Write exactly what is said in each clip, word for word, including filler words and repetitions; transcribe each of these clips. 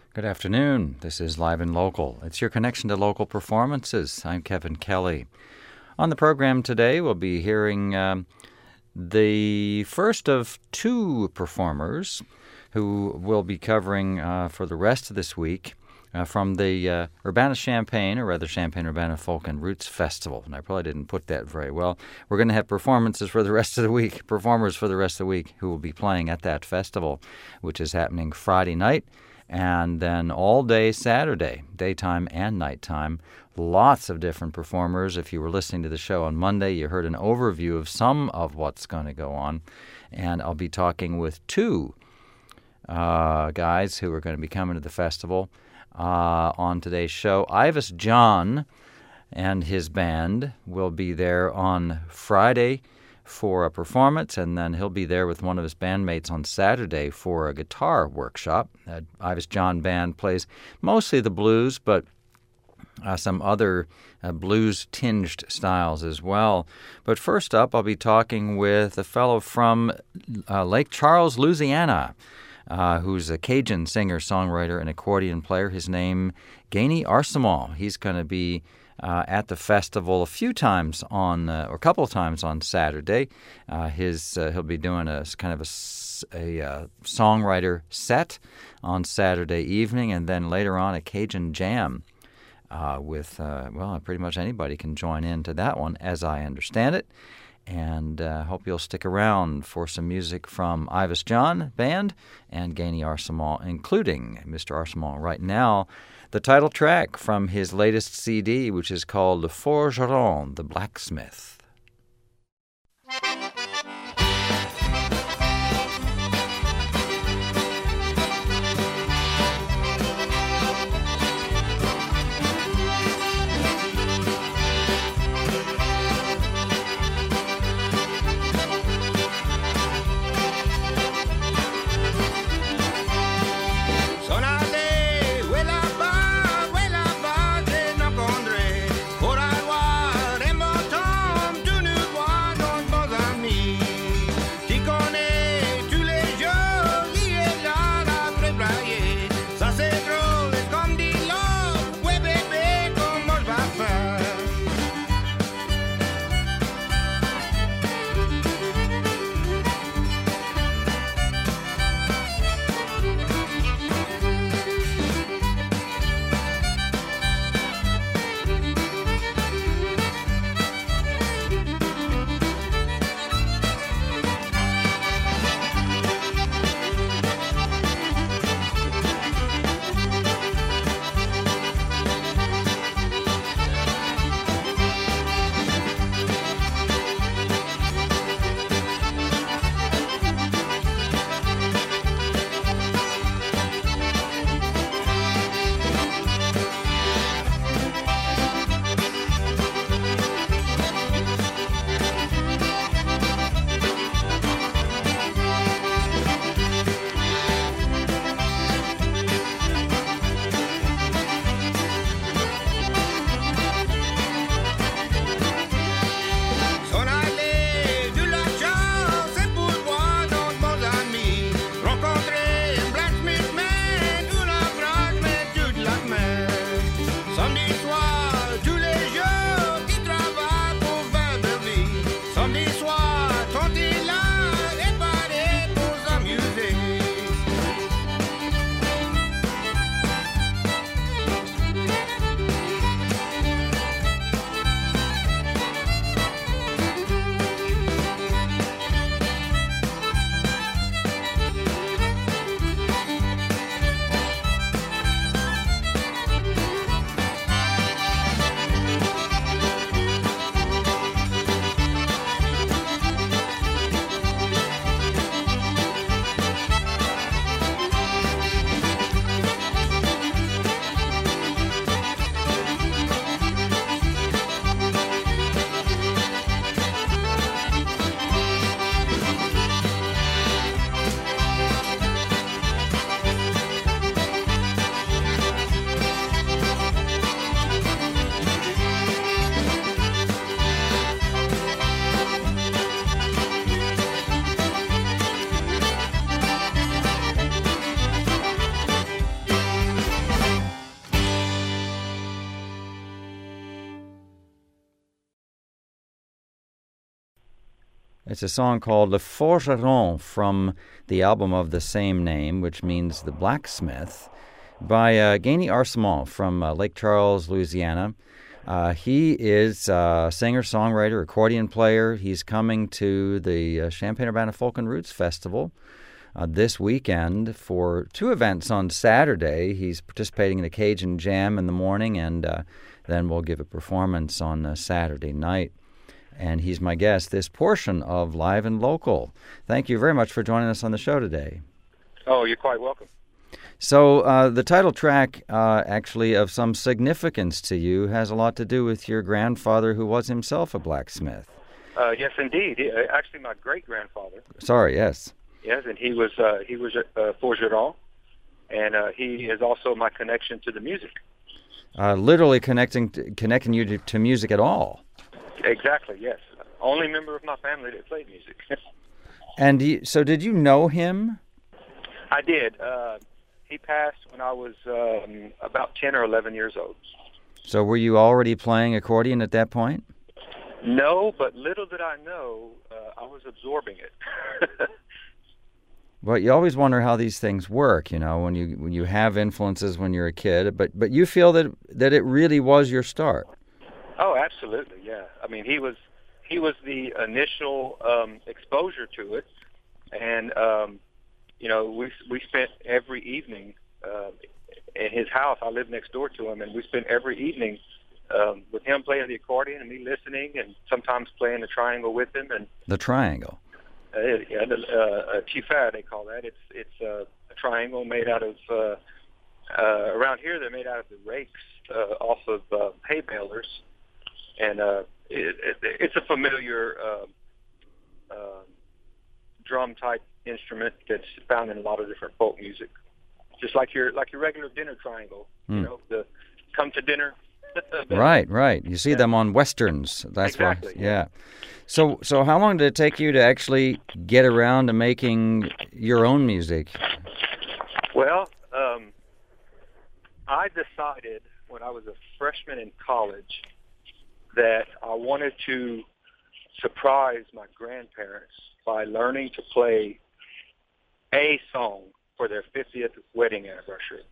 Good afternoon. This is Live and Local. It's your connection to local performances. I'm Kevin Kelly. On the program today, we'll be hearing um, the first of two performers who will be covering uh, for the rest of this week uh, from the uh, Urbana-Champaign, or rather Champaign-Urbana Folk and Roots Festival. And I probably didn't put that very well. We're going to have performances for the rest of the week, performers for the rest of the week who will be playing at that festival, which is happening Friday night. And then all day Saturday, daytime and nighttime, lots of different performers. If you were listening to the show on Monday, you heard an overview of some of what's going to go on. And I'll be talking with two uh, guys who are going to be coming to the festival uh, on today's show. Ivis John and his band will be there on Friday for a performance, and then he'll be there with one of his bandmates on Saturday for a guitar workshop. Uh, Ivis John Band plays mostly the blues, but uh, some other uh, blues-tinged styles as well. But first up, I'll be talking with a fellow from uh, Lake Charles, Louisiana, uh, who's a Cajun singer, songwriter, and accordion player. His name, Gainey Arsemont. He's going to be Uh, at the festival a few times on, uh, or a couple of times on Saturday. Uh, his uh, he'll be doing a kind of a, a uh, songwriter set on Saturday evening, and then later on a Cajun jam uh, with, uh, well, pretty much anybody can join in to that one, as I understand it. And I uh, hope you'll stick around for some music from Ivis John Band and Gainey Arsemont, including Mister Arsemont right now. The title track from his latest C D, which is called Le Forgeron, the Blacksmith. Por agua, en botón, It's a song called Le Forgeron from the album of the same name, which means the blacksmith, by uh, Gainy Arsemont from uh, Lake Charles, Louisiana. Uh, he is a singer, songwriter, accordion player. He's coming to the uh, Champaign-Urbana Folk and Roots Festival uh, this weekend for two events on Saturday. He's participating in the Cajun Jam in the morning, and uh, then we'll give a performance on uh, Saturday night. And he's my guest this portion of Live and Local. Thank you very much for joining us on the show today. Oh, you're quite welcome. So uh, the title track, uh, actually of some significance to you, has a lot to do with your grandfather, who was himself a blacksmith. Uh, yes, indeed. He, uh, actually, my great-grandfather. Sorry, yes. Yes, and he was uh, he was a uh, forgeron, and uh, he is also my connection to the music. Uh, literally connecting to, connecting you to, to music at all. Exactly. Yes. Only member of my family that played music. And you, so, did you know him? I did. Uh, He passed when I was um, about ten or eleven years old. So were you already playing accordion at that point? No, but little did I know, uh, I was absorbing it. Well, you always wonder how these things work, you know, when you when you have influences when you're a kid. But but you feel that that it really was your start. Oh, absolutely, yeah. I mean, he was he was the initial um, exposure to it, and um, you know, we we spent every evening uh, in his house. I lived next door to him, and we spent every evening um, with him playing the accordion and me listening, and sometimes playing the triangle with him. And the triangle. Uh, yeah, the, uh, a tifar, they call that. It's it's uh, a triangle made out of uh, uh, around here. They're made out of the rakes uh, off of uh, hay balers, and uh, it, it, it's a familiar uh, uh, drum type instrument that's found in a lot of different folk music, just like your like your regular dinner triangle. Mm. You know, the come to dinner. Right, right. You see yeah. them on westerns. That's exactly. why. Yeah. So, so how long did it take you to actually get around to making your own music? Well, um, I decided when I was a freshman in college that I wanted to surprise my grandparents by learning to play a song for their fiftieth wedding anniversary.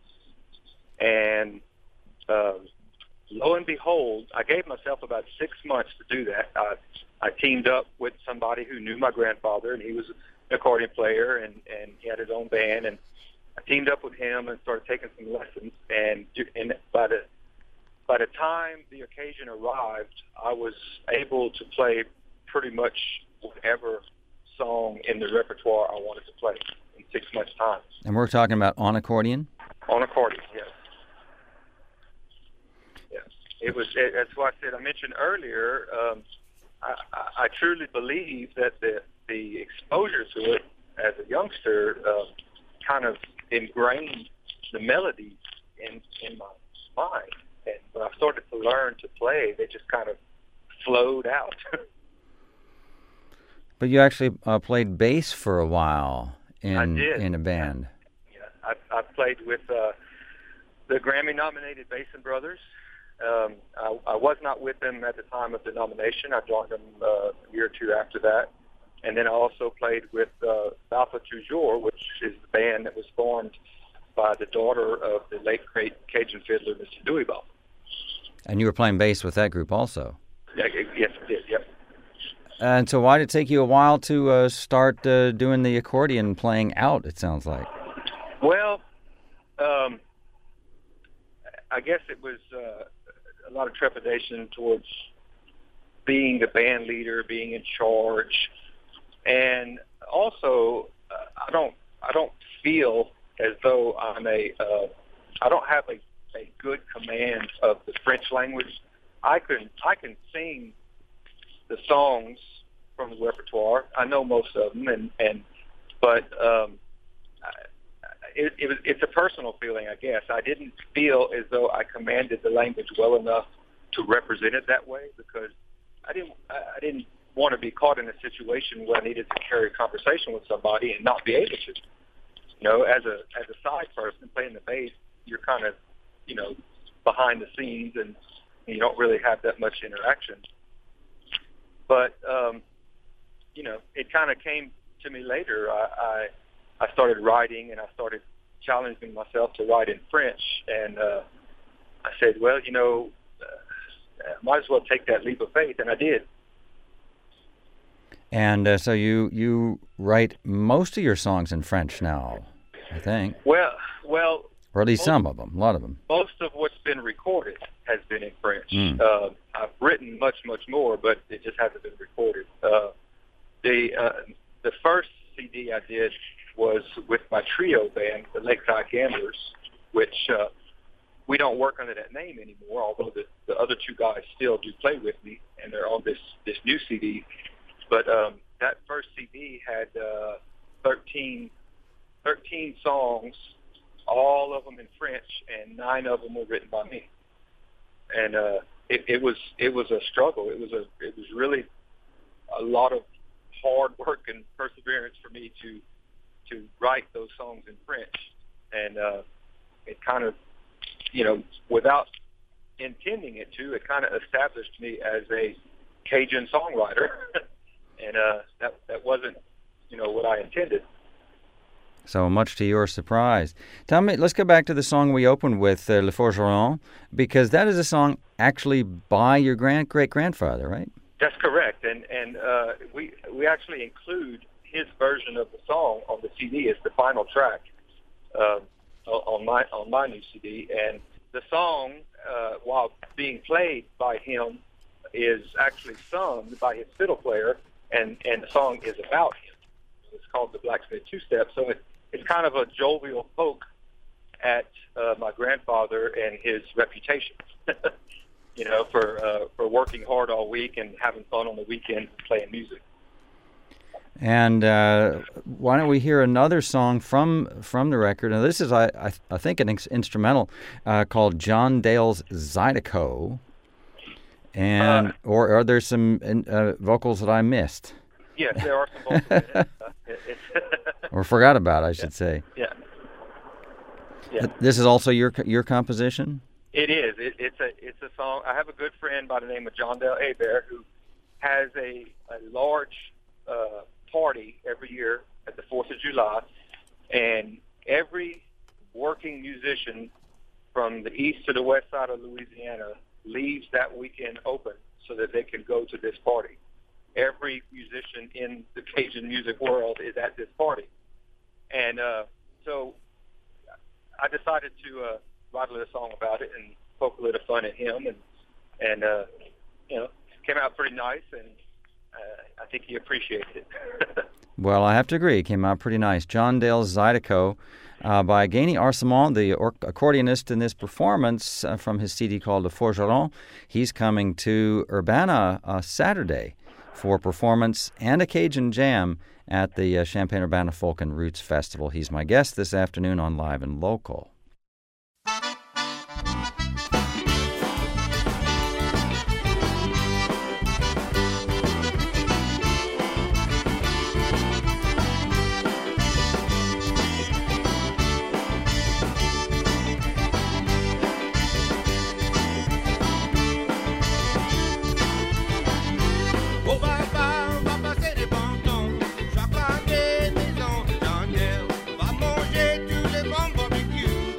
And um, lo and behold, I gave myself about six months to do that. I, I teamed up with somebody who knew my grandfather, and he was an accordion player, and, and he had his own band. And I teamed up with him and started taking some lessons. And, and by the by the time the occasion arrived, I was able to play pretty much whatever song in the repertoire I wanted to play in six months' time. And we're talking about on accordion? On accordion, yes. Yes. It was, it, that's why I said, I mentioned earlier, um, I, I, I truly believe that the, the exposure to it as a youngster uh, kind of ingrained the melody in, in my mind. And when I started to learn to play, they just kind of flowed out. But you actually uh, played bass for a while in I did. in a band. Yeah, I, I played with uh, the Grammy-nominated Basin Brothers. Um, I, I was not with them at the time of the nomination. I joined them uh, a year or two after that. And then I also played with uh, Alpha Toujours, which is the band that was formed by the daughter of the late great Cajun fiddler, Mister Dewey Ball. And you were playing bass with that group also? Yeah, yes, I did, yep. And so why did it take you a while to uh, start uh, doing the accordion playing out, it sounds like? Well, um, I guess it was uh, a lot of trepidation towards being the band leader, being in charge. And also, uh, I don't I don't feel as though I'm a, uh, I don't have a, a good command of the French language. I can I can sing the songs from the repertoire. I know most of them, and, and but um, it, it was, it's a personal feeling, I guess. I didn't feel as though I commanded the language well enough to represent it that way, because I didn't I didn't want to be caught in a situation where I needed to carry a conversation with somebody and not be able to. You know, as a as a side person playing the bass, you're kind of, you know, behind the scenes, and you don't really have that much interaction. But um, you know, it kind of came to me later. I, I I started writing, and I started challenging myself to write in French. And uh, I said, well, you know, uh, might as well take that leap of faith, and I did. And uh, so you you write most of your songs in French now, I think. Well, well. Or at least most, some of them, a lot of them. Most of what's been recorded has been in French. Mm. Uh, I've written much, much more, but it just hasn't been recorded. Uh, the uh, the first C D I did was with my trio band, the Lakeside Gamblers, which uh, we don't work under that name anymore, although the, the other two guys still do play with me, and they're on this, this new C D. But um, that first C D had uh, thirteen, thirteen songs, all of them in French, and nine of them were written by me. And uh, it, it was it was a struggle. It was a it was really a lot of hard work and perseverance for me to to write those songs in French. And uh, it kind of, you know, without intending it to, it kind of established me as a Cajun songwriter. and uh, that that wasn't, you know, what I intended. So much to your surprise. Tell me, let's go back to the song we opened with, uh, Le Forgeron, because that is a song actually by your grand great-grandfather, right? That's correct. And and uh, we we actually include his version of the song on the C D. It's the final track uh, on my on my new C D. And the song, uh, while being played by him, is actually sung by his fiddle player, and, and the song is about him. It's called the Blacksmith Two-Step. So it, it's kind of a jovial poke at uh, my grandfather and his reputation, you know, for uh, for working hard all week and having fun on the weekend playing music. And uh, why don't we hear another song from from the record? Now, this is, I I, I think, an instrumental uh, called John Dale's Zydeco. And uh, or are there some uh, vocals that I missed? Yes, there are some vocals in it. Uh, it it's or forgot about, I should yeah. say. Yeah. Yeah. This is also your your composition? It is. It, it's a it's a song. I have a good friend by the name of John Dale Hebert who has a a large uh, party every year at the Fourth of July, and every working musician from the east to the west side of Louisiana leaves that weekend open so that they can go to this party. Every musician in the Cajun music world is at this party. And uh, so I decided to uh, write a little song about it and poke a little fun at him. And, and uh, you know, it came out pretty nice, and uh, I think he appreciated it. Well, I have to agree. It came out pretty nice. John Dale's Zydeco uh, by Gainy Arsamont, the or- accordionist in this performance uh, from his C D called Le Forgeron. He's coming to Urbana uh, Saturday for performance and a Cajun jam at the uh, Champaign-Urbana Folk and Roots Festival. He's my guest this afternoon on Live and Local. Va manger tous les bons barbecues.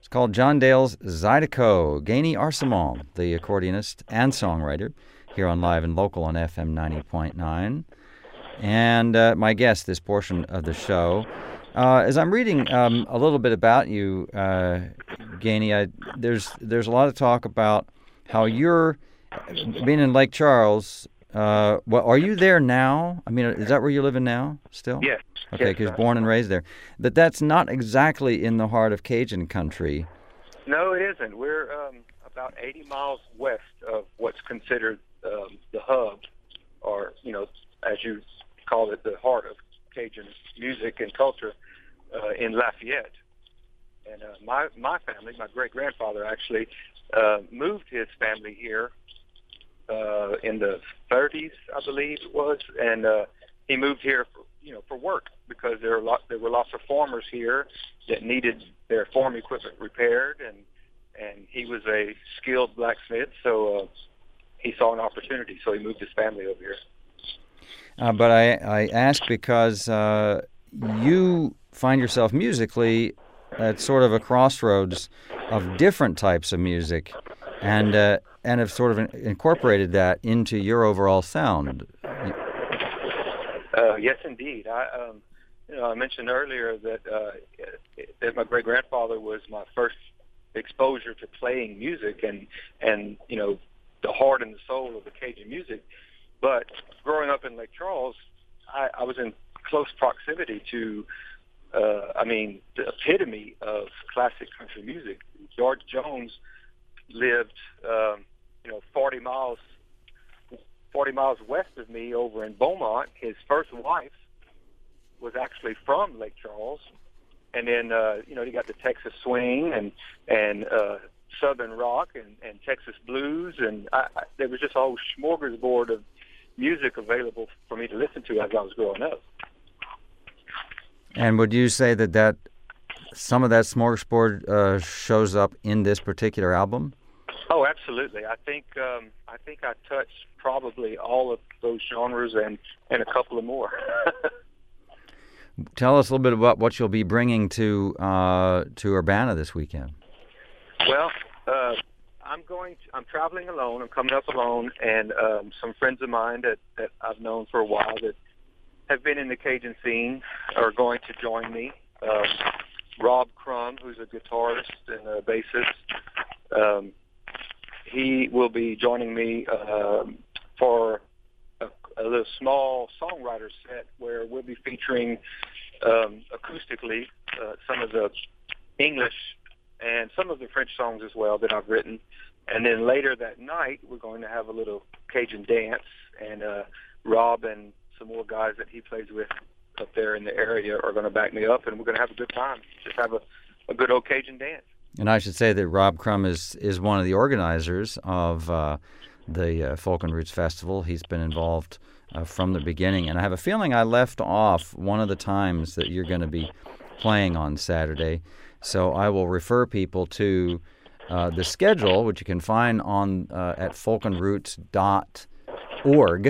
It's called John Dale's Zydeco. Gainey Arsamon, the accordionist and songwriter, here on Live and Local on F M ninety point nine. And uh, my guest this portion of the show. Uh, as I'm reading um, a little bit about you, uh, Gainey, I, there's there's a lot of talk about how you're being in Lake Charles. Uh, well, are you there now? I mean, is that where you're living now still? Yes. Okay, because yes, born and raised there. But that's not exactly in the heart of Cajun country. No, it isn't. We're um, about eighty miles west of what's considered um, the hub, or, you know, as you call it, the heart of Cajun music and culture uh, in Lafayette. And uh, my my family, my great-grandfather actually uh, moved his family here uh, in the thirties, I believe it was, and uh, he moved here for, you know, for work because there were lot, there were lots of farmers here that needed their farm equipment repaired, and and he was a skilled blacksmith, so uh, he saw an opportunity, so he moved his family over here. Uh, but I, I ask because uh, you find yourself musically at sort of a crossroads of different types of music, and uh, and have sort of incorporated that into your overall sound. Uh, yes, indeed. I, um, you know, I mentioned earlier that uh, that my great grandfather was my first exposure to playing music, and and you know, the heart and the soul of the Cajun music. But growing up in Lake Charles, I, I was in close proximity to, uh, I mean, the epitome of classic country music. George Jones lived, um, you know, forty miles, forty miles west of me over in Beaumont. His first wife was actually from Lake Charles, and then uh, you know, you got the Texas swing and and uh, Southern rock and, and Texas blues, and I, I, there was just a whole smorgasbord of music available for me to listen to as I was growing up. And would you say that, that some of that smorgasbord uh, shows up in this particular album? Oh, absolutely. I think um, I think I touched probably all of those genres and, and a couple of more. Tell us a little bit about what you'll be bringing to uh, to Urbana this weekend. Well, uh, I'm going. To, I'm traveling alone. I'm coming up alone, and um, some friends of mine that, that I've known for a while that have been in the Cajun scene are going to join me. Um, Rob Crum, who's a guitarist and a bassist, um, he will be joining me um, for a, a little small songwriter set where we'll be featuring um, acoustically uh, some of the English and some of the French songs as well that I've written. And then later that night, we're going to have a little Cajun dance, and uh, Rob and some more guys that he plays with up there in the area are going to back me up, and we're going to have a good time. Just have a, a good old Cajun dance. And I should say that Rob Crum is, is one of the organizers of uh, the uh, Folk and Roots Festival. He's been involved uh, from the beginning, and I have a feeling I left off one of the times that you're going to be playing on Saturday. So I will refer people to uh, the schedule, which you can find on uh, at folk and roots dot org,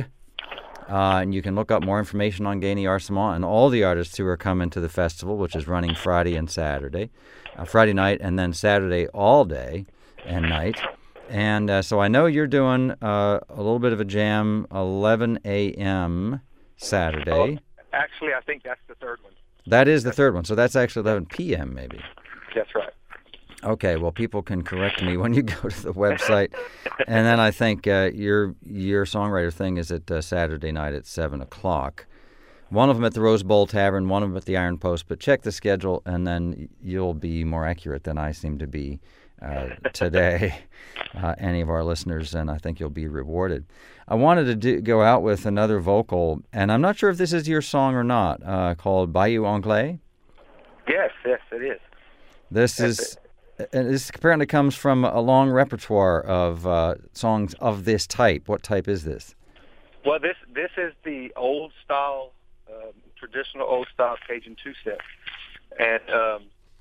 uh, and you can look up more information on Gainey Arsamon and all the artists who are coming to the festival, which is running Friday and Saturday, uh, Friday night, and then Saturday all day and night. And uh, so I know you're doing uh, a little bit of a jam, eleven a.m. Saturday. Oh, actually, I think that's the third one. That is the third one, so that's actually eleven p.m. maybe. That's right. Okay, well, people can correct me when you go to the website. And then I think uh, your your songwriter thing is at uh, Saturday night at seven o'clock. One of them at the Rose Bowl Tavern, one of them at the Iron Post. But check the schedule, and then you'll be more accurate than I seem to be uh, today, uh, any of our listeners, and I think you'll be rewarded. I wanted to do, go out with another vocal, and I'm not sure if this is your song or not, uh, called Bayou Anglais. Yes, yes, it is. This That's is... And this apparently comes from a long repertoire of uh, songs of this type. What type is this? Well, this this is the old style, um, traditional old style Cajun two-step. And um,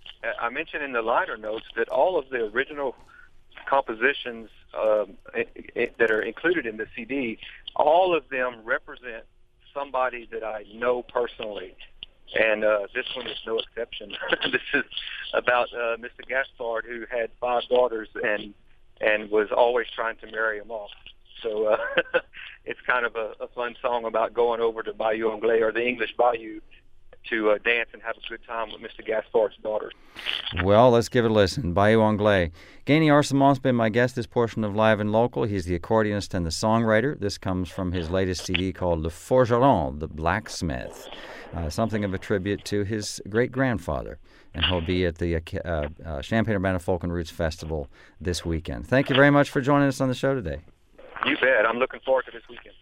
I mentioned in the liner notes that all of the original compositions um, it, it, that are included in the C D, all of them represent somebody that I know personally. And uh, this one is no exception. This is about uh, Mister Gaspard, who had five daughters and and was always trying to marry them off. So uh, it's kind of a, a fun song about going over to Bayou Anglais, or the English Bayou, to uh, dance and have a good time with Mister Gaspard's daughters. Well, let's give it a listen. Bayou Anglais. Gainy Arsemont's been my guest this portion of Live and Local. He's the accordionist and the songwriter. This comes from his latest C D called Le Forgeron, the Blacksmith, uh, something of a tribute to his great-grandfather. And he'll be at the uh, uh, Champaign-Urbana Folk and Roots Festival this weekend. Thank you very much for joining us on the show today. You bet. I'm looking forward to this weekend.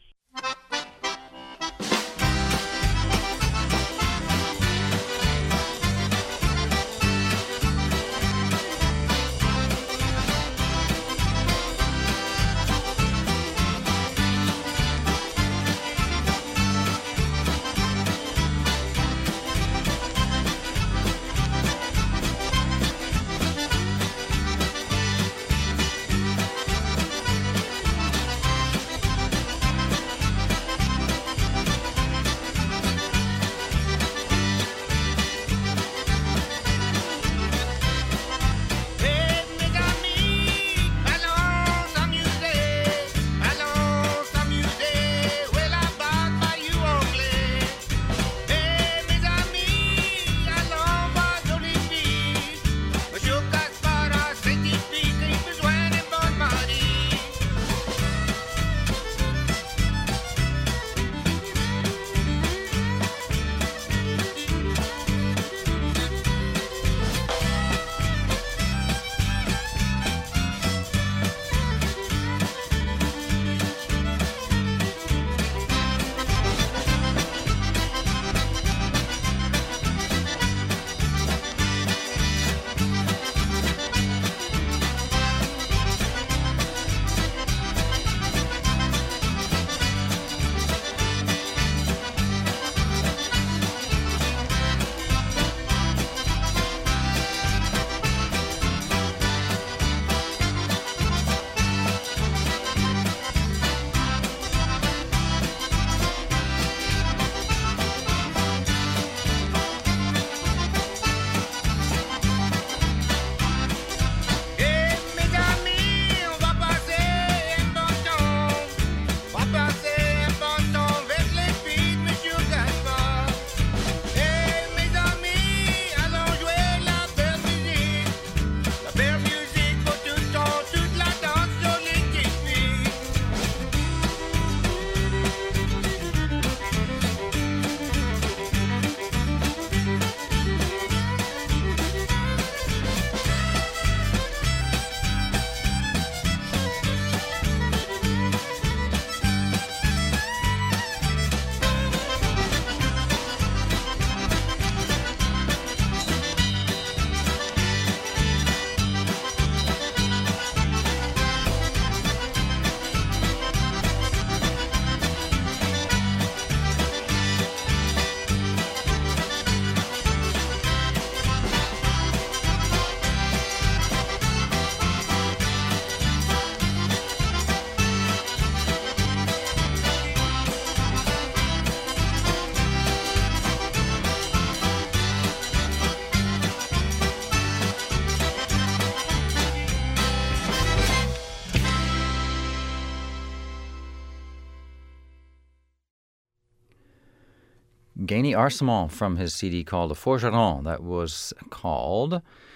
Gainy Arsemont from his C D called Le Forgeron. That was called, uh,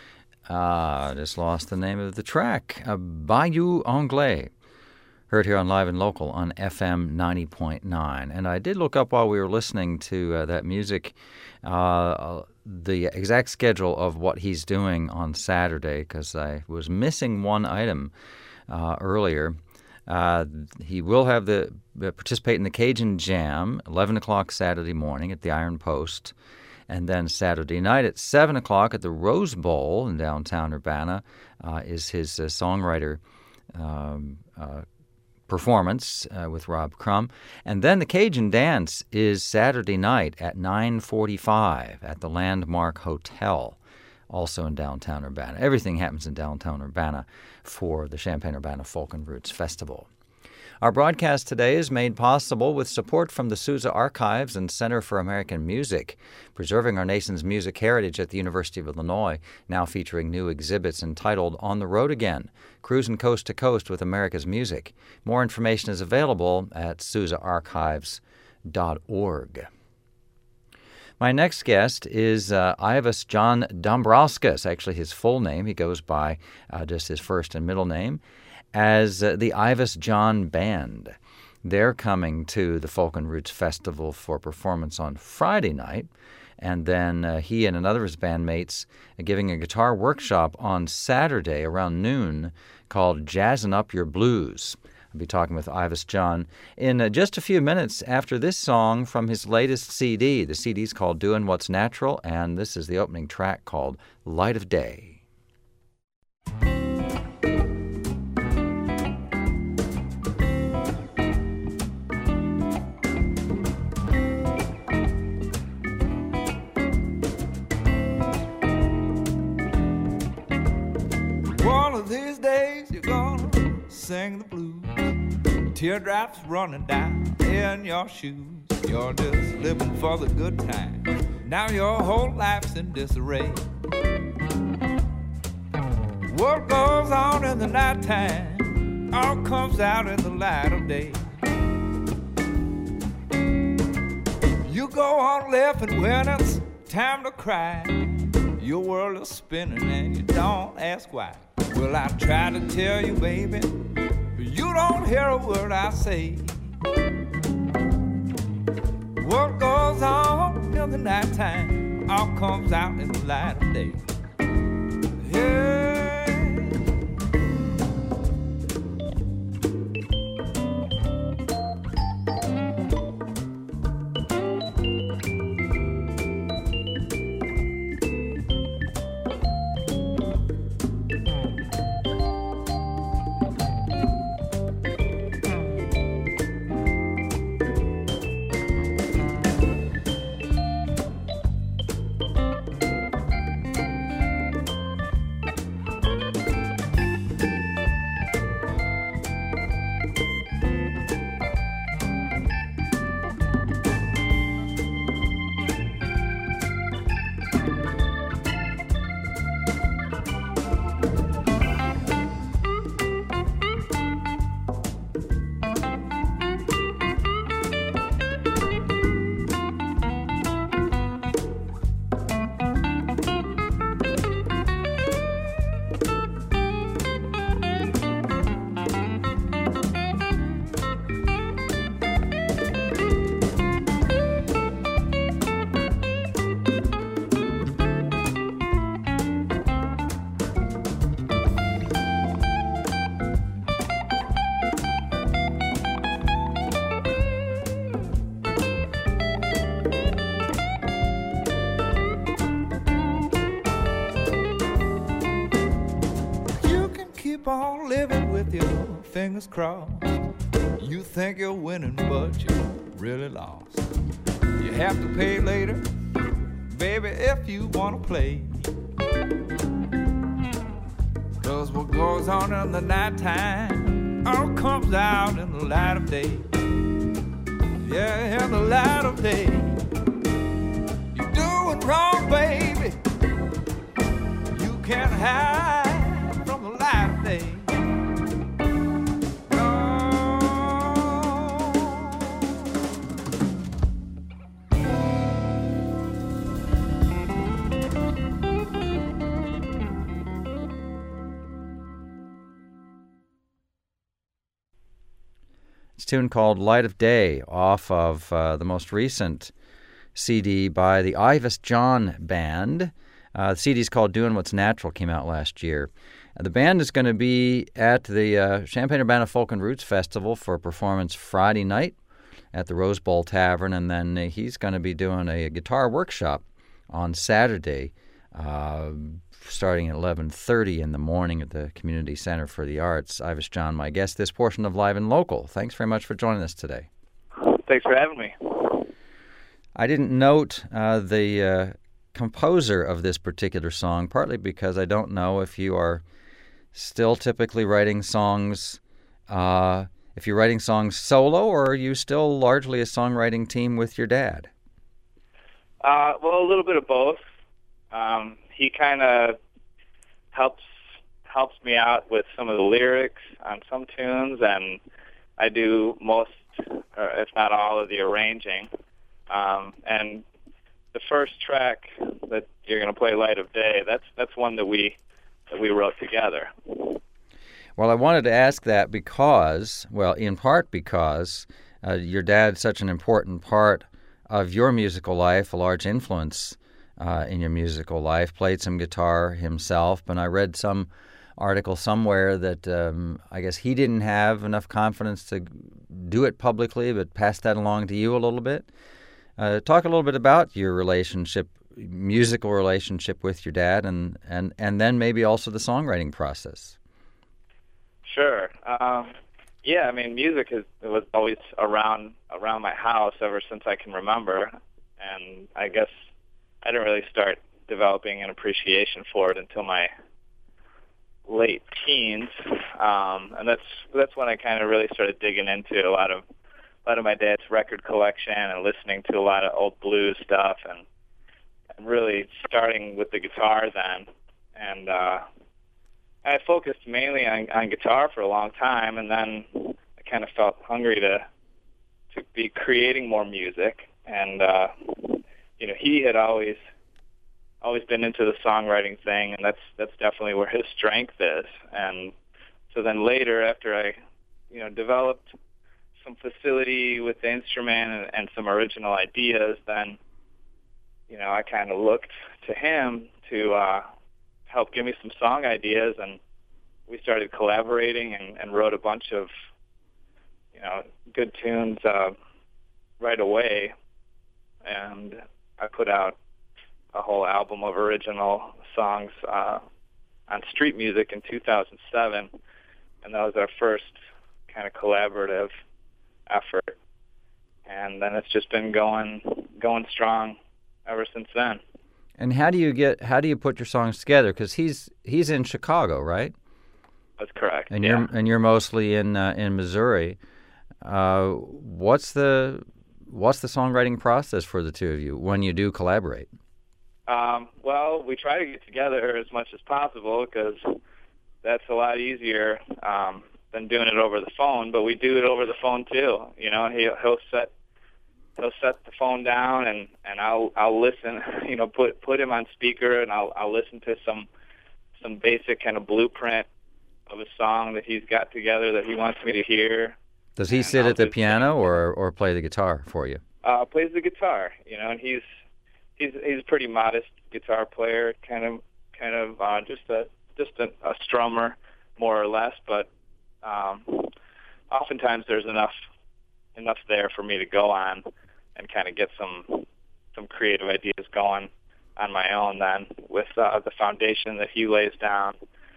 I just lost the name of the track, uh, Bayou Anglais. Heard here on Live and Local on F M ninety point nine. And I did look up while we were listening to uh, that music, uh, the exact schedule of what he's doing on Saturday, because I was missing one item uh, earlier. Uh, he will have the uh, participate in the Cajun Jam, eleven o'clock Saturday morning at the Iron Post, and then Saturday night at seven o'clock at the Rose Bowl in downtown Urbana uh, is his uh, songwriter um, uh, performance uh, with Rob Crum. And then the Cajun Dance is Saturday night at nine forty-five at the Landmark Hotel, also in downtown Urbana. Everything happens in downtown Urbana for the Champaign-Urbana Folk and Roots Festival. Our broadcast today is made possible with support from the Sousa Archives and Center for American Music, preserving our nation's music heritage at the University of Illinois, now featuring new exhibits entitled On the Road Again, Cruising Coast to Coast with America's Music. More information is available at sousa archives dot org. My next guest is uh, Ives John Dombrauskas, actually his full name. He goes by uh, just his first and middle name, as uh, the Ives John Band. They're coming to the Folk and Roots Festival for performance on Friday night, and then uh, he and another of his bandmates are giving a guitar workshop on Saturday around noon called Jazzin' Up Your Blues. I'll be talking with Ives John in uh, just a few minutes after this song from his latest C D. The C D's called Doin' What's Natural, and this is the opening track called Light of Day. One of these days you're gonna sing the blues. Teardrops running down in your shoes. You're just living for the good time. Now your whole life's in disarray. What goes on in the nighttime all comes out in the light of day. You go on living when it's time to cry. Your world is spinning and you don't ask why. Well, I try to tell you, baby, you don't hear a word I say. What goes on in the nighttime all comes out in the light of day. Yeah. On living with your fingers crossed. You think you're winning, but you're really lost. You have to pay later, baby, if you want to play. Cause what goes on in the nighttime all comes out in the light of day. Yeah, in the light of day. You're doing wrong, baby. You can't hide from the light of day. It's a tune called Light of Day off of uh, the most recent C D by the Ives John Band. Uh, the C D is called Doin' What's Natural, came out last year. Uh, the band is going to be at the uh, Champaign-Urbana Folk and Roots Festival for a performance Friday night at the Rose Bowl Tavern, and then uh, he's going to be doing a, a guitar workshop on Saturday, uh, starting at eleven thirty in the morning at the Community Center for the Arts. Ives John, my guest, this portion of Live and Local. Thanks very much for joining us today. Thanks for having me. I didn't note uh, the uh, composer of this particular song, partly because I don't know if you are still typically writing songs uh, if you're writing songs solo, or are you still largely a songwriting team with your dad? Uh, well, a little bit of both. Um, he kind of helps helps me out with some of the lyrics on some tunes, and I do most, or if not all, of the arranging. Um, and the first track that you're going to play, "Light of Day," that's that's one that we that we wrote together. Well, I wanted to ask that because, well, in part because uh, your dad's such an important part of your musical life, a large influence uh, in your musical life, played some guitar himself, and I read some article somewhere that um, I guess he didn't have enough confidence to do it publicly, but passed that along to you a little bit. Uh, talk a little bit about your relationship, musical relationship with your dad, and, and, and then maybe also the songwriting process. Sure. Um, yeah, I mean, music is, it was always around around my house ever since I can remember, and I guess I didn't really start developing an appreciation for it until my late teens, um, and that's that's when I kind of really started digging into a lot of a lot of my dad's record collection and listening to a lot of old blues stuff, and, and really starting with the guitar then, and uh, I focused mainly on, on guitar for a long time, and then I kind of felt hungry to to be creating more music, and uh, you know, he had always always been into the songwriting thing, and that's that's definitely where his strength is. And so then later, after I, you know, developed some facility with the instrument and, and some original ideas, then, you know, I kind of looked to him to uh, help give me some song ideas, and we started collaborating and, and wrote a bunch of, you know, good tunes uh, right away. And I put out a whole album of original songs uh, on Street Music in two thousand seven, and that was our first kind of collaborative effort. And then it's just been going going strong ever since then. And how do you get how do you put your songs together? Because he's he's in Chicago, right? That's correct. And yeah. you're and you're mostly in uh, in Missouri. Uh, what's the what's the songwriting process for the two of you when you do collaborate? Um, well, we try to get together as much as possible because that's a lot easier um, than doing it over the phone. But we do it over the phone too. You know, he he'll set he'll set the phone down, and, and I'll I'll listen. You know, put put him on speaker, and I'll I'll listen to some some basic kind of blueprint of a song that he's got together that he wants me to hear. Does he and sit I'll at the just piano sing. or or play the guitar for you? Uh, plays the guitar. You know, and he's he's he's a pretty modest guitar player, kind of kind of uh, just a just a, a strummer more or less. But um, oftentimes there's enough enough there for me to go on and kind of get some some creative ideas going on my own. Then with uh, the foundation that he lays down.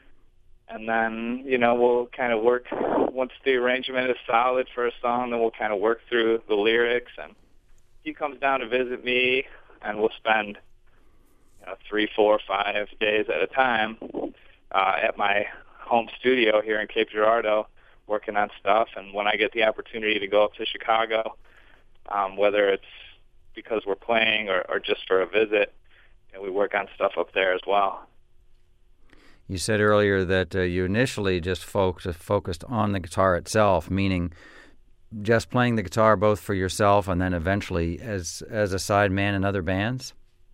And then, you know, we'll kind of work, once the arrangement is solid for a song, then we'll kind of work through the lyrics. And he comes down to visit me, and we'll spend, you know, three, four, five days at a time uh, at my home studio here in Cape Girardeau working on stuff. And when I get the opportunity to go up to Chicago, um, whether it's because we're playing or, or just for a visit, you know, we work on stuff up there as well. You said earlier that uh, you initially just focused, focused on the guitar itself, meaning just playing the guitar both for yourself and then eventually as as a side man in other bands?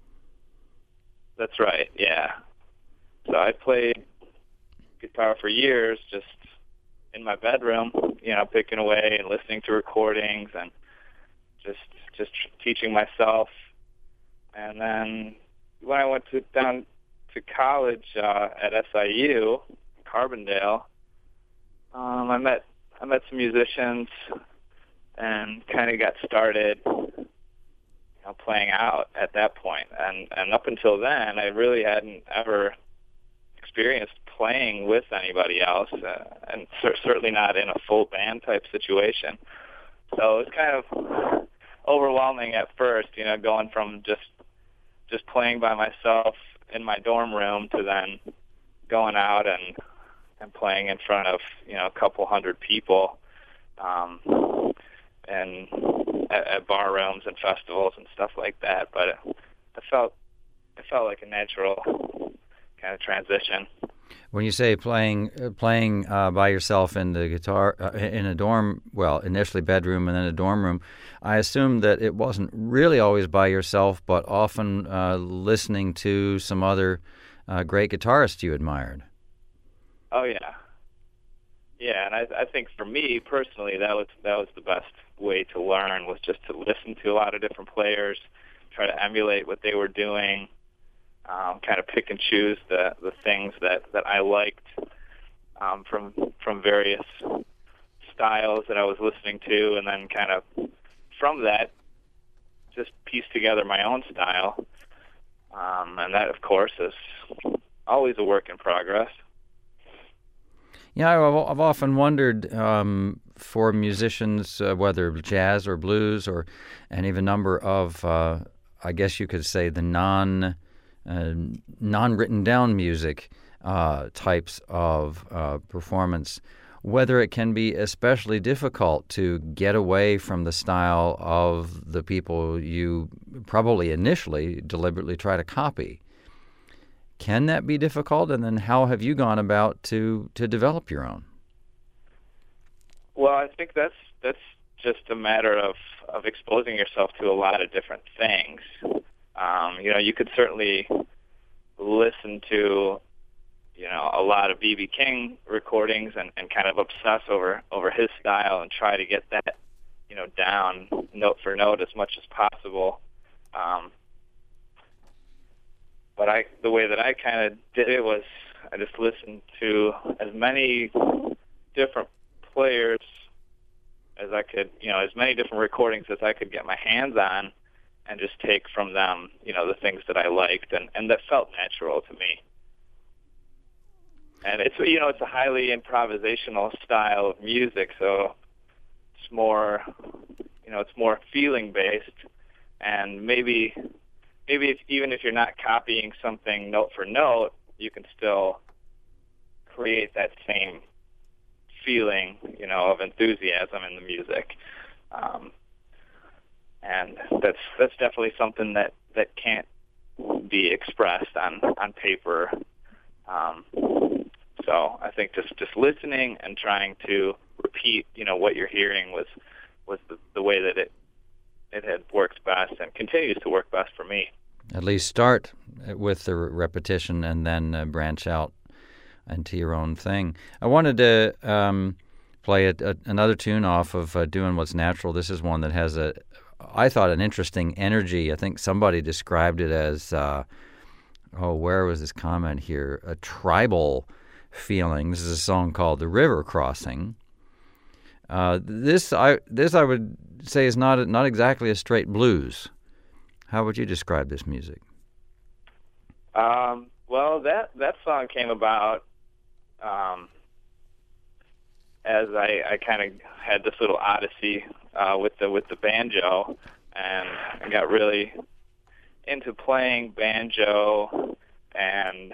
That's right, yeah. So I played guitar for years just in my bedroom, you know, picking away and listening to recordings and just just teaching myself. And then when I went to down to college uh, at S I U, Carbondale, um, I met I met some musicians and kind of got started, you know, playing out at that point. And and up until then, I really hadn't ever experienced playing with anybody else, uh, and cer- certainly not in a full band type situation. So it was kind of overwhelming at first, you know, going from just just playing by myself in my dorm room to then going out and and playing in front of, you know, a couple hundred people um, and at, at bar rooms and festivals and stuff like that. But it, it felt it felt like a natural kind of transition. When you say playing uh, playing uh, by yourself in the guitar uh, in a dorm, well, initially bedroom and then a dorm room, I assume that it wasn't really always by yourself, but often uh, listening to some other uh, great guitarists you admired. Oh yeah, yeah, and I, I think for me personally, that was that was the best way to learn, was just to listen to a lot of different players, try to emulate what they were doing. Um, kind of pick and choose the, the things that, that I liked um, from from various styles that I was listening to, and then kind of from that just piece together my own style. Um, and that, of course, is always a work in progress. Yeah, I've, I've often wondered um, for musicians, uh, whether jazz or blues or any of a number of, uh, I guess you could say, the non- Uh, non-written down music uh, types of uh, performance, whether it can be especially difficult to get away from the style of the people you probably initially deliberately try to copy. Can that be difficult? And then how have you gone about to, to develop your own? Well, I think that's that's just a matter of, of exposing yourself to a lot of different things. Um, you know, you could certainly listen to, you know, a lot of B B King recordings and, and kind of obsess over, over his style and try to get that, you know, down note for note as much as possible. Um, but I, the way that I kind of did it was I just listened to as many different players as I could, you know, as many different recordings as I could get my hands on, and just take from them, you know, the things that I liked and, and that felt natural to me. And it's, you know, it's a highly improvisational style of music, so it's more, you know, it's more feeling based. And maybe, maybe if, even if you're not copying something note for note, you can still create that same feeling, you know, of enthusiasm in the music. Um, And that's that's definitely something that, that can't be expressed on, on paper. Um, so I think just, just listening and trying to repeat, you know, what you're hearing was was the, the way that it it had worked best and continues to work best for me. At least start with the repetition and then uh, branch out into your own thing. I wanted to um, play a, a, another tune off of uh, Doing What's Natural. This is one that has a I thought an interesting energy. I think somebody described it as, uh, oh, where was this comment here? A tribal feeling. This is a song called "The River Crossing." Uh, this, I this I would say is not not exactly a straight blues. How would you describe this music? Um, well, that that song came about um, as I, I kind of had this little odyssey uh, with the with the banjo, and I got really into playing banjo, and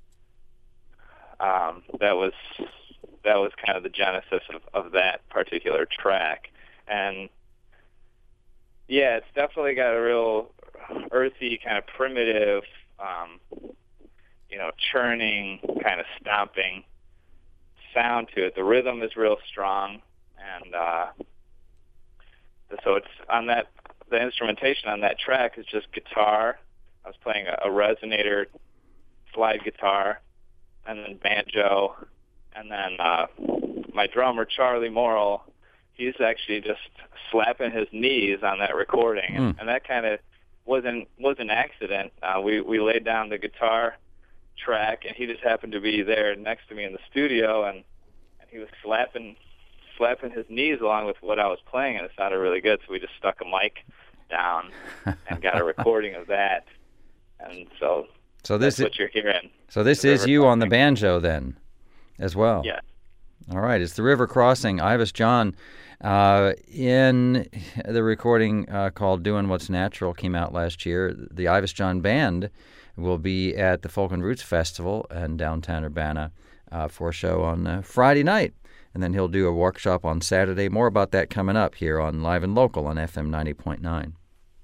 um, that was that was kind of the genesis of, of that particular track. And yeah, it's definitely got a real earthy, kind of primitive, um, you know, churning, kind of stomping sound to it. The rhythm is real strong, and uh, so it's on that. The instrumentation on that track is just guitar. I was playing a, a resonator slide guitar, and then banjo, and then uh, my drummer Charlie Morrill. He's actually just slapping his knees on that recording, and, mm. and that kind of wasn't was an accident. Uh, we we laid down the guitar track, and he just happened to be there next to me in the studio, and, and he was slapping slapping his knees along with what I was playing, and it sounded really good. So we just stuck a mic down and got a recording of that, and so so this that's is what you're hearing. So this is you on the banjo then, as well. Yeah. All right, it's The River Crossing. Ives John, uh, in the recording uh, called Doing What's Natural, came out last year. The Ives John Band will be at the Folk and Roots Festival in downtown Urbana uh, for a show on uh, Friday night. and then he'll do a workshop on Saturday. More about that coming up here on Live and Local on F M ninety point nine.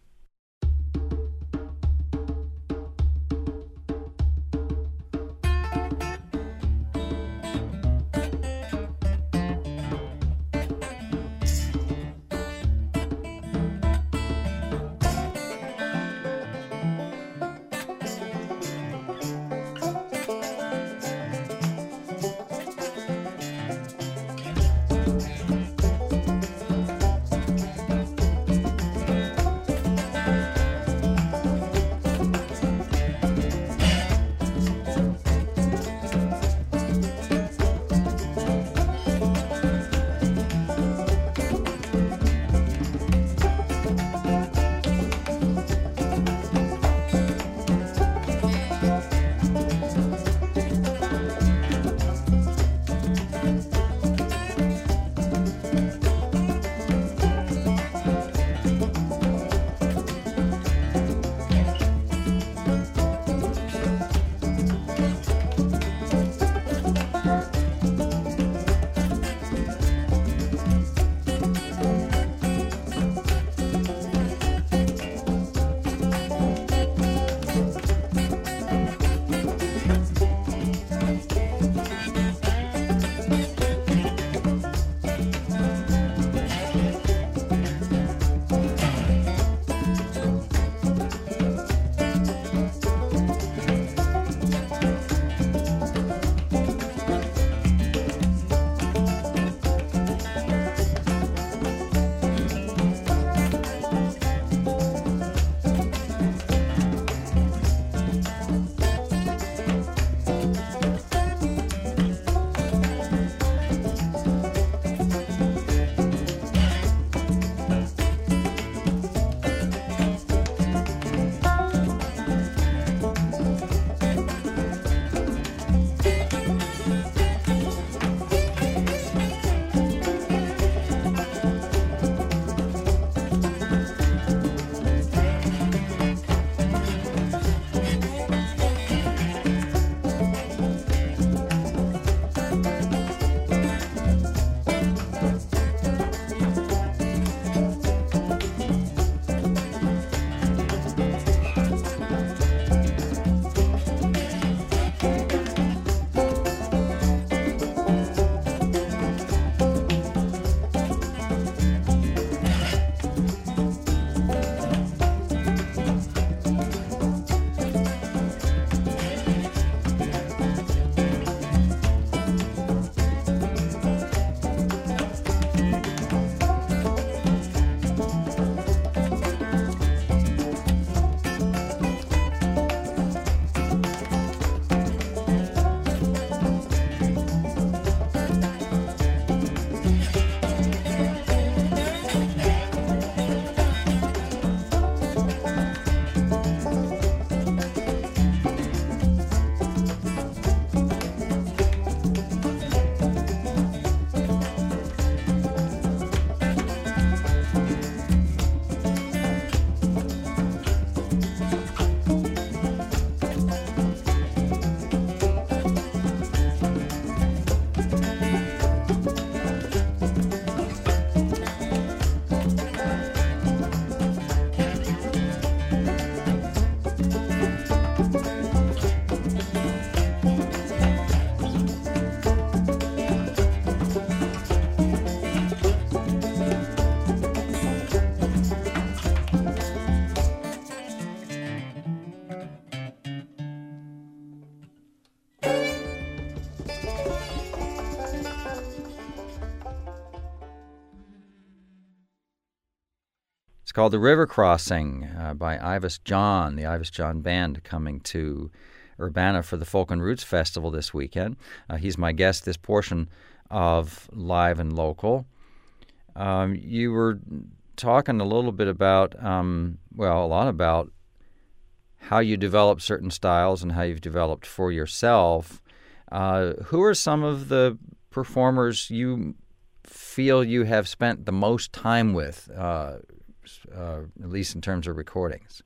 It's called The River Crossing uh, by Ivis John, the Ivis John Band, coming to Urbana for the Folk and Roots Festival this weekend. Uh, he's my guest this portion of Live and Local. Um, you were talking a little bit about, um, well, a lot about how you develop certain styles and how you've developed for yourself. Uh, who are some of the performers you feel you have spent the most time with, uh, uh, at least in terms of recordings?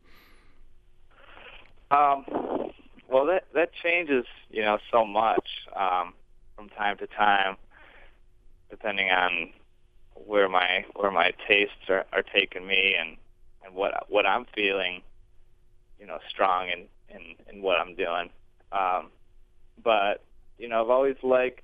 Um, well, that that changes, you know, so much um, from time to time. depending on where my where my tastes are, are taking me and, and what what I'm feeling, you know, strong in, in, in what I'm doing. Um, but you know, I've always liked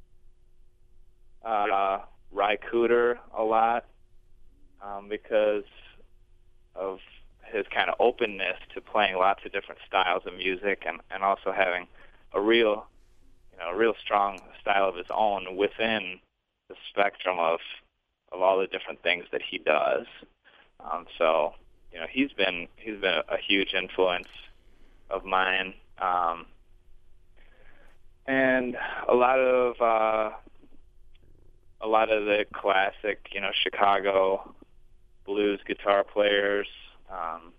uh, Ry Cooder a lot um, because of his kind of openness to playing lots of different styles of music, and, and also having a real, you know, a real strong style of his own within the spectrum of of all the different things that he does. Um, so, you know, he's been he's been a, a huge influence of mine, um, and a lot of uh, a lot of the classic, you know, Chicago blues guitar players. Um,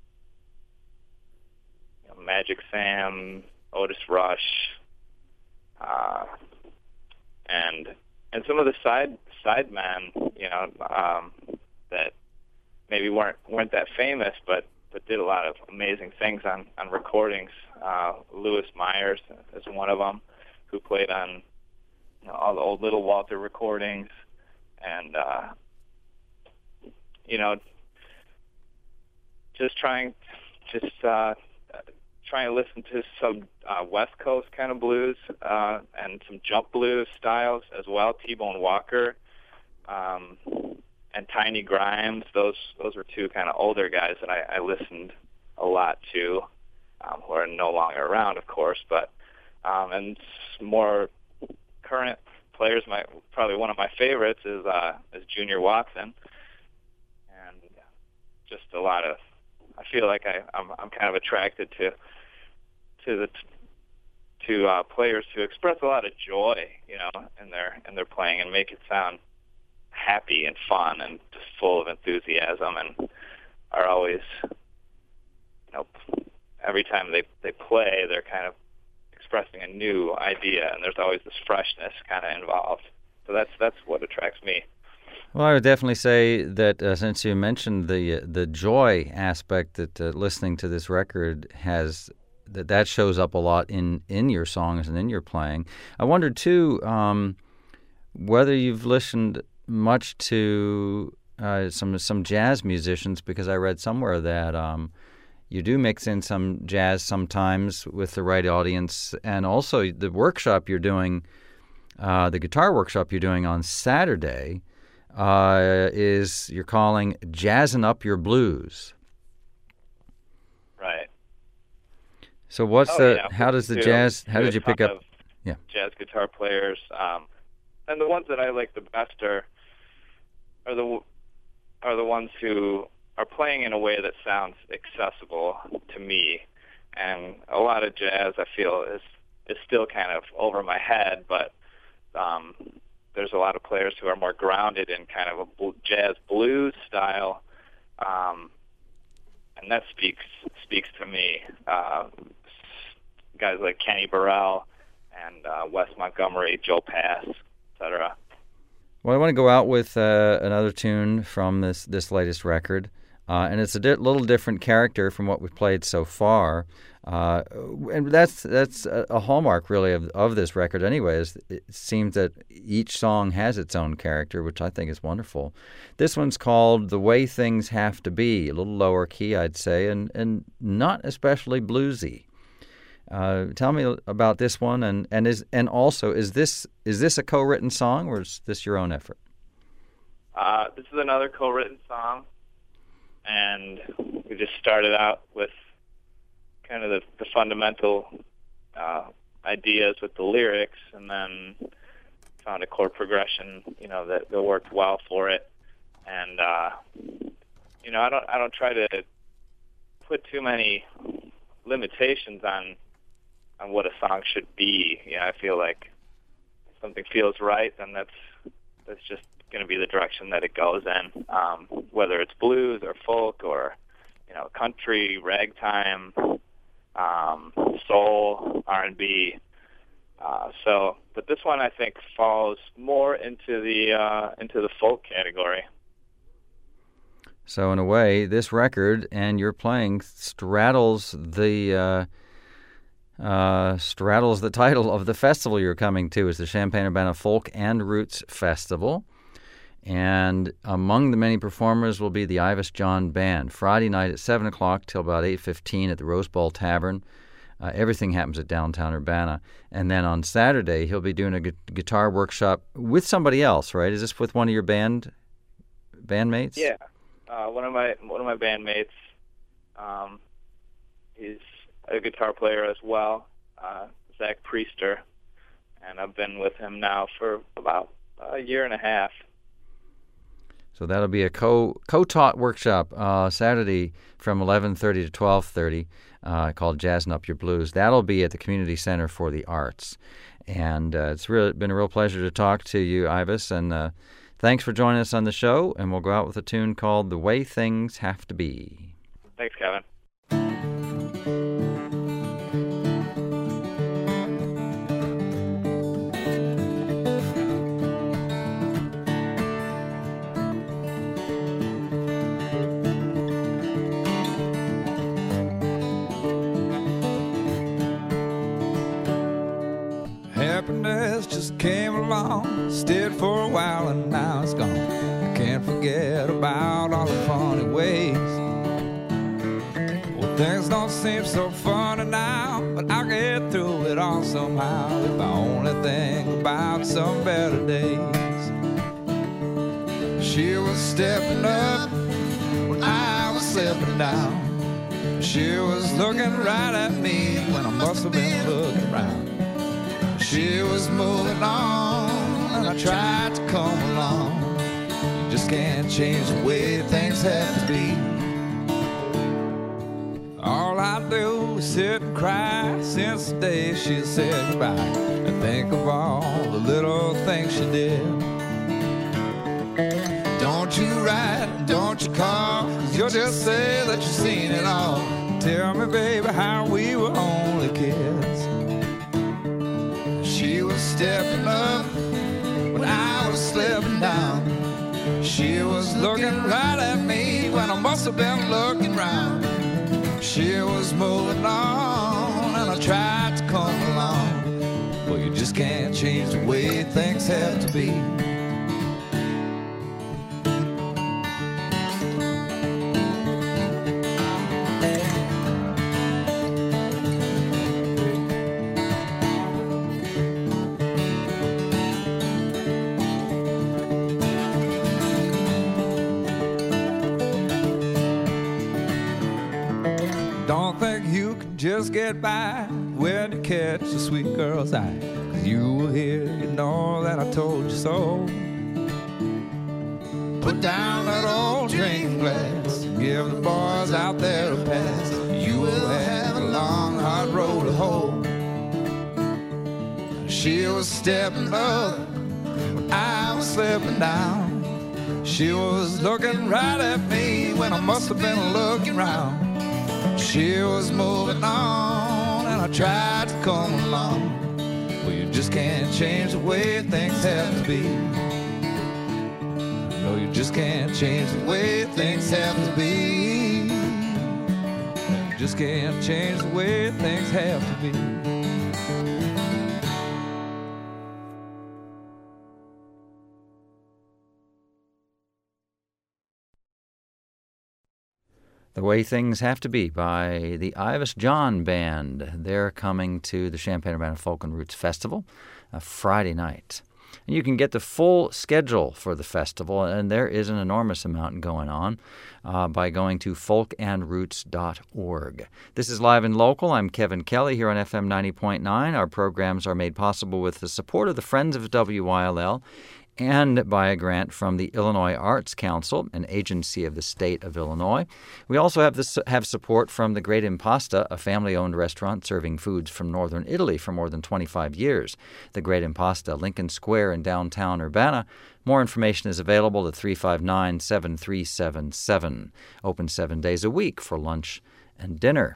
you know, Magic Sam, Otis Rush, uh, and and some of the side side men, you know, um, that maybe weren't weren't that famous, but but did a lot of amazing things on on recordings. Uh, Louis Myers is one of them, who played on, you know, all the old Little Walter recordings, and uh, you know. Just trying, just uh, trying to listen to some uh, West Coast kind of blues uh, and some jump blues styles as well. T-Bone Walker um, and Tiny Grimes. Those those were two kind of older guys that I, I listened a lot to, um, who are no longer around, of course. But um, and more current players. My probably one of my favorites is uh, is Junior Watson, and just a lot of. I feel like I, I'm, I'm kind of attracted to to the to uh, players who express a lot of joy, you know, in their in their playing and make it sound happy and fun and just full of enthusiasm, and are always, you know, every time they they play, they're kind of expressing a new idea, and there's always this freshness kind of involved. So that's that's what attracts me. Well, I would definitely say that uh, since you mentioned the uh, the joy aspect that uh, listening to this record has, that that shows up a lot in, in your songs and in your playing. I wondered, too, um, whether you've listened much to uh, some some jazz musicians, because I read somewhere that um, you do mix in some jazz sometimes with the right audience, and also the workshop you're doing, uh, the guitar workshop you're doing on Saturday, Uh, is you're calling Jazzing Up Your Blues. Right. So what's oh, the, yeah. how does the to, jazz, how to did you pick up? Yeah. Jazz guitar players. Um, and the ones that I like the best are, are the, are the ones who are playing in a way that sounds accessible to me. And a lot of jazz, I feel, is, is still kind of over my head, but, um, there's a lot of players who are more grounded in kind of a jazz blues style, um, and that speaks speaks to me. Uh, guys like Kenny Burrell and uh, Wes Montgomery, Joe Pass, et cetera. Well, I want to go out with uh, another tune from this this latest record, uh, and it's a di- little different character from what we've played so far. Uh, and that's that's a, a hallmark, really, of of this record anyways. It seems that each song has its own character, which I think is wonderful. This one's called The Way Things Have to Be, a little lower key, I'd say, and, and not especially bluesy. Uh, tell me about this one, and, and is and also, is this is this a co-written song, or is this your own effort? Uh, this is another co-written song, and we just started out with kind of the, the fundamental uh, ideas with the lyrics, and then found a chord progression, you know, that, that worked well for it. And uh, you know, I don't I don't try to put too many limitations on on what a song should be. You know, I feel like if something feels right, then that's that's just going to be the direction that it goes in. Um, whether it's blues or folk or, you know, country, ragtime, um, soul, R and B. Uh, so, but this one I think falls more into the uh, into the folk category. So in a way, this record and your playing straddles the uh, uh, straddles the title of the festival you're coming to. Is the Champaign-Urbana Folk and Roots Festival. And among the many performers will be the Ivis John Band. Friday night at seven o'clock till about eight fifteen at the Rose Bowl Tavern. Uh, everything happens at downtown Urbana. And then on Saturday, he'll be doing a gu- guitar workshop with somebody else, right? Is this with one of your band bandmates? Yeah, uh, one of my one of my bandmates. Um, he's a guitar player as well, uh, Zach Priester, and I've been with him now for about a year and a half. So that'll be a co co-taught workshop uh, Saturday from eleven thirty to twelve thirty uh, called Jazzin' Up Your Blues. That'll be at the Community Center for the Arts. And uh, it's really been a real pleasure to talk to you, Ivis, and uh, thanks for joining us on the show. And we'll go out with a tune called The Way Things Have to Be. Thanks, Kevin. Happiness just came along, stayed for a while and now it's gone. I can't forget about all the funny ways. Well, things don't seem so funny now, but I'll get through it all somehow if I only think about some better days. She was stepping up when I was slipping down. She was looking right at me when I must have been looking round. She was moving on, and I tried to come along. You just can't change the way things have to be. All I do is sit and cry since the day she said goodbye, and think of all the little things she did. Don't you write, don't you call, 'cause you'll just say that you've seen it all. Tell me, baby, how we were only kids. She was stepping up when I was slipping down. She was looking right at me when I must have been looking round. She was moving on and I tried to come along. Well, you just can't change the way things have to be. Don't think you can just get by when you catch a sweet girl's eye. 'Cause you will hear, you know that I told you so. Put down that old drink glass, give the boys out there a pass. You will have a long, hard road to hoe. She was stepping up when I was slipping down. She was looking right at me when I must have been looking round. She was moving on and I tried to come along. Well, you just can't change the way things have to be. No, you just can't change the way things have to be. You just can't change the way things have to be. The Way Things Have to Be by the Ivis John Band. They're coming to the Champaign-Urbana Folk and Roots Festival uh, Friday night. And you can get the full schedule for the festival, and there is an enormous amount going on, uh, by going to folk and roots dot org. This is Live and Local. I'm Kevin Kelly here on F M ninety point nine. Our programs are made possible with the support of the Friends of W Y L L and by a grant from the Illinois Arts Council, an agency of the state of Illinois. We also have this, have support from the Great Impasta, a family-owned restaurant serving foods from northern Italy for more than twenty-five years. The Great Impasta, Lincoln Square in downtown Urbana. More information is available at three five nine, seven three seven seven. Open seven days a week for lunch and dinner.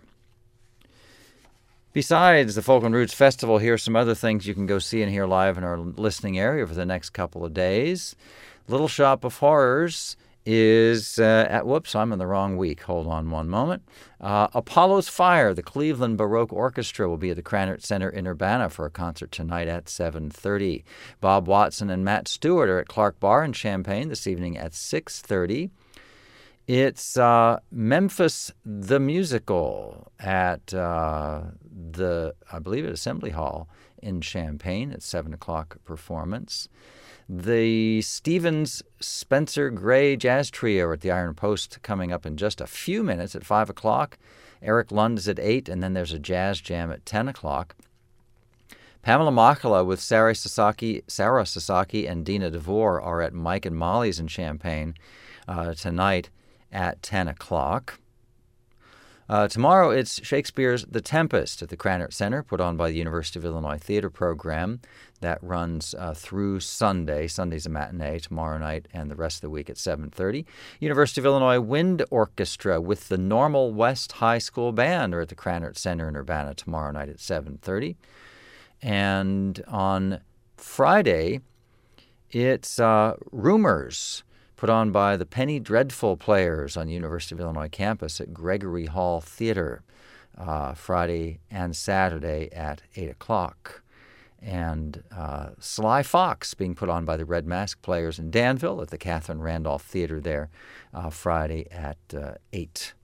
Besides the Folk and Roots Festival, here are some other things you can go see and hear live in our listening area for the next couple of days. Little Shop of Horrors is uh, at, whoops, I'm in the wrong week. Hold on one moment. Uh, Apollo's Fire, the Cleveland Baroque Orchestra, will be at the Krannert Center in Urbana for a concert tonight at seven thirty. Bob Watson and Matt Stewart are at Clark Bar in Champaign this evening at six thirty. It's uh, Memphis the Musical at uh, the, I believe, at Assembly Hall in Champaign at seven o'clock performance. The Stevens Spencer Gray Jazz Trio are at the Iron Post coming up in just a few minutes at five o'clock. Eric Lund is at eight, and then there's a jazz jam at ten o'clock. Pamela Makala with Sarah Sasaki, Sarah Sasaki and Dina DeVore are at Mike and Molly's in Champaign uh, tonight at ten o'clock. Uh, tomorrow it's Shakespeare's The Tempest at the Krannert Center, put on by the University of Illinois Theater Program. That runs uh, through Sunday. Sunday's a matinee, tomorrow night, and the rest of the week at seven thirty. University of Illinois Wind Orchestra with the Normal West High School Band are at the Krannert Center in Urbana tomorrow night at seven thirty. And on Friday, it's uh, Rumors, put on by the Penny Dreadful Players on University of Illinois campus at Gregory Hall Theater, uh, Friday and Saturday at eight o'clock. And uh, Sly Fox being put on by the Red Mask Players in Danville at the Catherine Randolph Theater there, uh, Friday at uh, eight.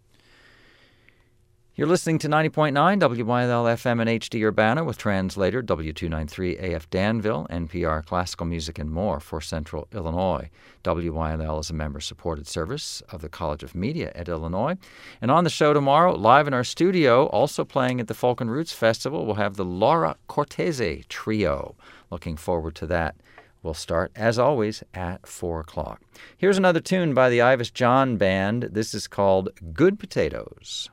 You're listening to ninety point nine W Y L L F M and H D Urbana with translator W two ninety-three A F Danville, N P R Classical Music and more for Central Illinois. W Y L L is a member-supported service of the College of Media at Illinois. And on the show tomorrow, live in our studio, also playing at the Folk and Roots Festival, we'll have the Laura Cortese Trio. Looking forward to that. We'll start, as always, at four o'clock. Here's another tune by the Ivis John Band. This is called Good Potatoes.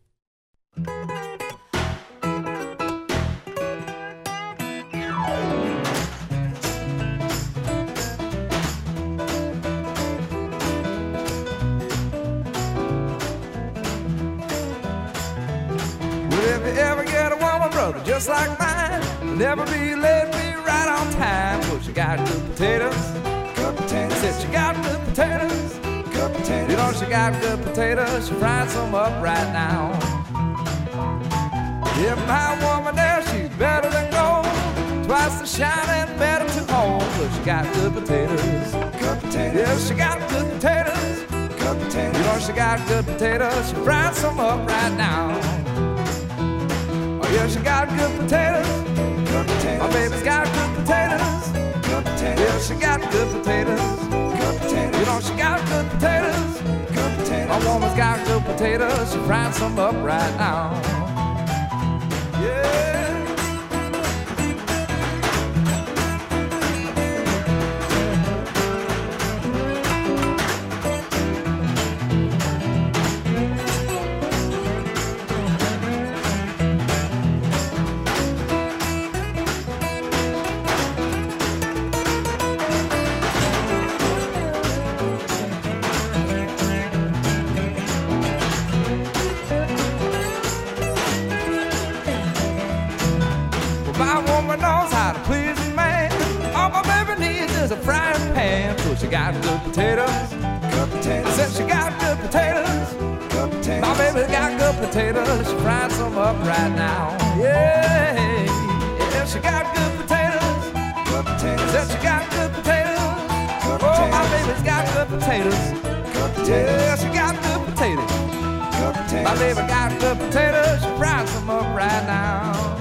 Ever get a woman, brother, just like mine? Never be late, be right on time. Well, she got good potatoes, good potatoes. Said she got good potatoes, good potatoes. You know she got good potatoes. She fried some up right now. If my woman there, she's better than gold. Twice the shine and better to hold. Well, she got good potatoes, good potatoes. Yeah, she got good potatoes, good potatoes. You know she got good potatoes. She fried some up right now. Yeah, she got good potatoes, good potatoes. My baby's got good potatoes, good potatoes. Yeah, she got good potatoes, good potatoes. You know she got good potatoes, good potatoes. My woman's got good potatoes. She frying some up right now. Yeah. She got good potatoes, good potatoes. Said she got good potatoes, good potatoes. My baby got good potatoes. She fried some up right now. Yeah, yeah. She got good potatoes, good potatoes. Said she got good potatoes, good potatoes. Oh, my baby's got good potatoes, good potatoes. Yeah, she got good potatoes, good potatoes. My baby got good potatoes. She fried some up right now.